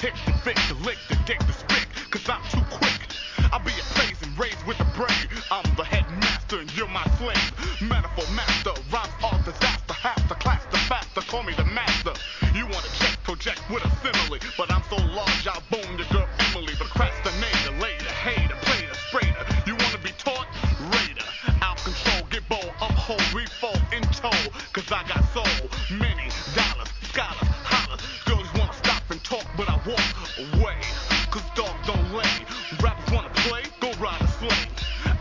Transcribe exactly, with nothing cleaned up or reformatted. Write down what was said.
Hit the fix, the lick, the dick, the spick, cause I'm too quick. I'll be a praise and raised with a brain. I'm the headmaster and you're my slave. Metaphor master, rhymes all disaster. Half the class, the faster, call me the master. You wanna check, project with a simile, but I'm so large I'll bone your girl Emily. Procrastinator, later, hater, plater, sprayer. You wanna be taught? Raider. Out control, get bold, uphold, refold, in tow. Cause I got